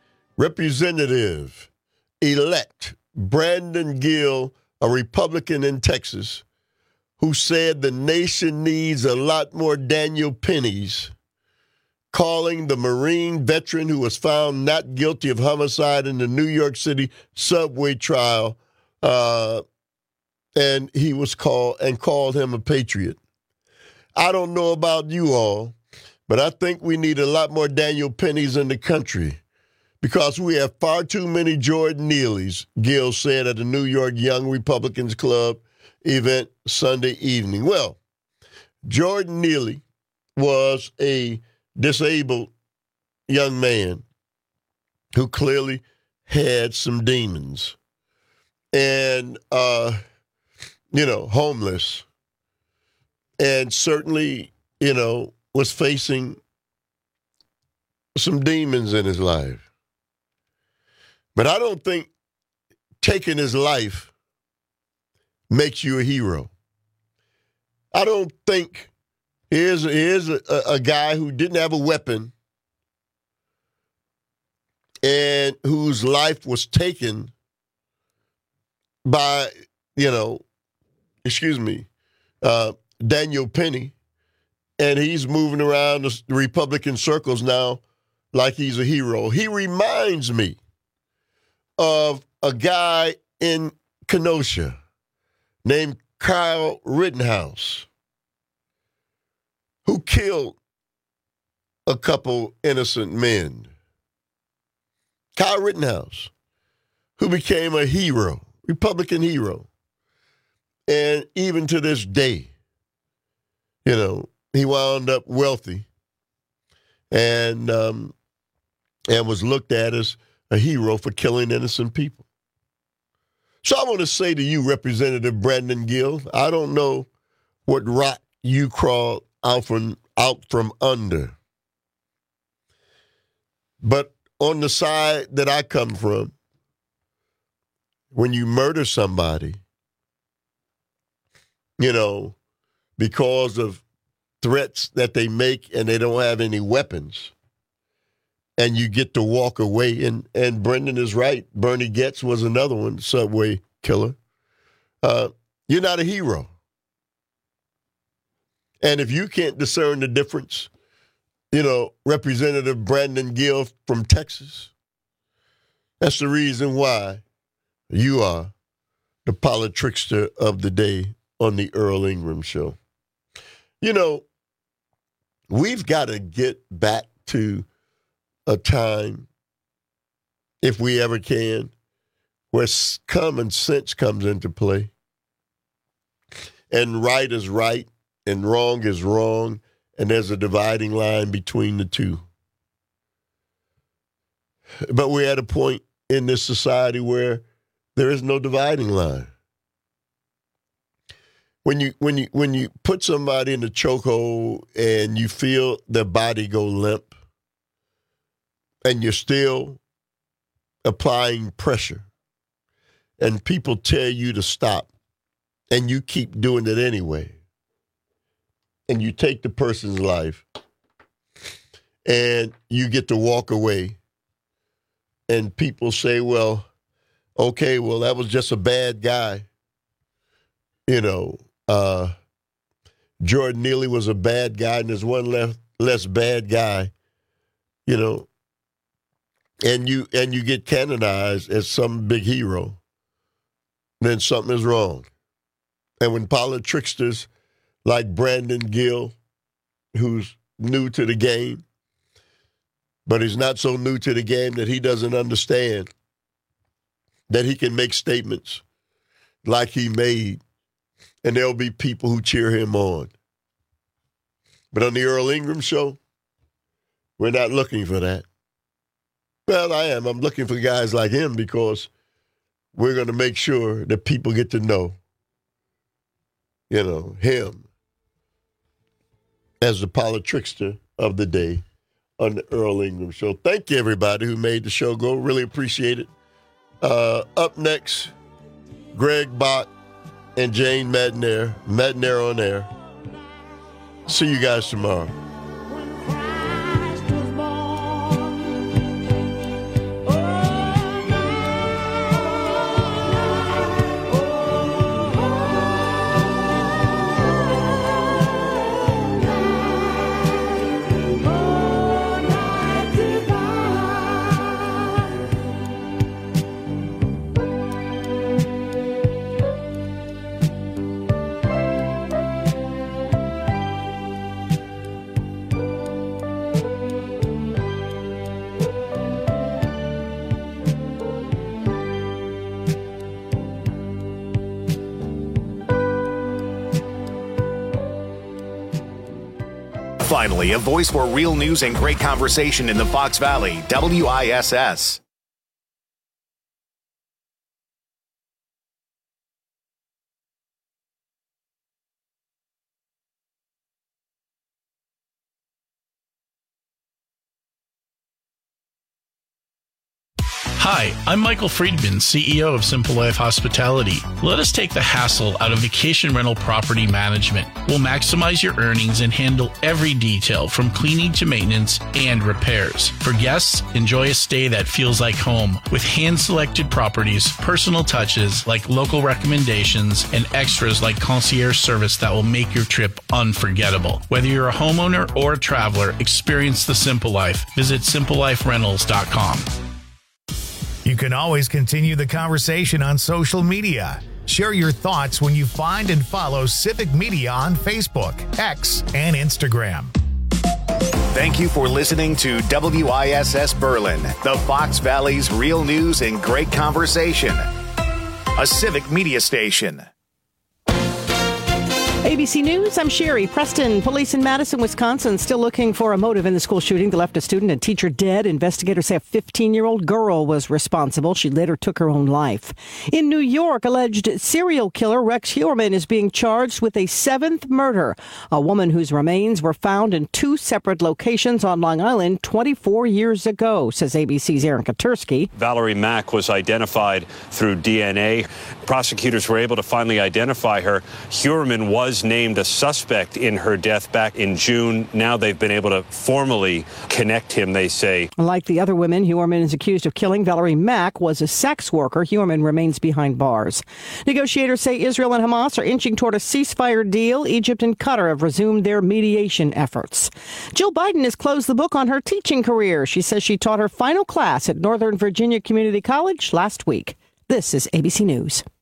Representative-elect Brandon Gill, a Republican in Texas, who said the nation needs a lot more Daniel Pennies, calling the Marine veteran who was found not guilty of homicide in the New York City subway trial, uh, and he was called and called him a patriot. I don't know about you all, but I think we need a lot more Daniel Pennies in the country because we have far too many Jordan Neelys, Gill said at the New York Young Republicans Club event Sunday evening. Well, Jordan Neely was a disabled young man who clearly had some demons and, uh, you know, homeless, and certainly, you know, was facing some demons in his life. But I don't think taking his life makes you a hero. I don't think here's, here's a, a guy who didn't have a weapon and whose life was taken by, you know, excuse me, uh, Daniel Penny, and he's moving around the Republican circles now like he's a hero. He reminds me of a guy in Kenosha named Kyle Rittenhouse, who killed a couple innocent men. Kyle Rittenhouse, who became a hero, Republican hero. And even to this day, you know, he wound up wealthy and um, and was looked at as a hero for killing innocent people. So I want to say to you, Representative Brandon Gill, I don't know what rock you crawled out from out from under, but on the side that I come from, when you murder somebody, you know, because of threats that they make and they don't have any weapons, and you get to walk away. And, and Brendan is right. Bernie Goetz was another one, subway killer. Uh, you're not a hero. And if you can't discern the difference, you know, Representative Brandon Gill from Texas, that's the reason why you are the politrickster of the day on the Earl Ingram Show. You know, we've got to get back to a time, if we ever can, where common sense comes into play. And right is right and wrong is wrong, and there's a dividing line between the two. But we're at a point in this society where there is no dividing line. When you when you when you put somebody in the chokehold and you feel their body go limp, and you're still applying pressure, and people tell you to stop, and you keep doing it anyway, and you take the person's life, and you get to walk away, and people say, well, okay, well, that was just a bad guy. You know, uh, Jordan Neely was a bad guy, and there's one less, less bad guy, you know, and you and you get canonized as some big hero, then something is wrong. And when politricksters like Brandon Gill, who's new to the game, but he's not so new to the game that he doesn't understand that he can make statements like he made, and there'll be people who cheer him on. But on the Earl Ingram Show, we're not looking for that. Well, I am. I'm looking for guys like him because we're going to make sure that people get to know, you know, him as the politrickster of the day on the Earl Ingram Show. Thank you, everybody who made the show go. Really appreciate it. Uh, up next, Greg Bach and Jane Madnair, Madnair on Air. See you guys tomorrow. Finally, a voice for real news and great conversation in the Fox Valley, W I S S. Hi, I'm Michael Friedman, C E O of Simple Life Hospitality. Let us take the hassle out of vacation rental property management. We'll maximize your earnings and handle every detail from cleaning to maintenance and repairs. For guests, enjoy a stay that feels like home with hand-selected properties, personal touches like local recommendations, and extras like concierge service that will make your trip unforgettable. Whether you're a homeowner or a traveler, experience the Simple Life. Visit simple life rentals dot com. You can always continue the conversation on social media. Share your thoughts when you find and follow Civic Media on Facebook, X, and Instagram. Thank you for listening to W I S S Berlin, the Fox Valley's real news and great conversation. A Civic Media station. A B C News, I'm Sherry. Preston, police in Madison, Wisconsin, still looking for a motive in the school shooting that left a student and teacher dead. Investigators say a fifteen-year-old girl was responsible. She later took her own life. In New York, alleged serial killer Rex Heuermann is being charged with a seventh murder. A woman whose remains were found in two separate locations on Long Island twenty-four years ago, says A B C's Aaron Katursky. Valerie Mack was identified through D N A. Prosecutors were able to finally identify her. Heuermann was named a suspect in her death back in June. Now they've been able to formally connect him, they say. Like the other women Heuermann is accused of killing, Valerie Mack was a sex worker. Heuermann remains behind bars. Negotiators say Israel and Hamas are inching toward a ceasefire deal. Egypt and Qatar have resumed their mediation efforts. Jill Biden has closed the book on her teaching career. She says she taught her final class at Northern Virginia Community College last week. This is A B C News.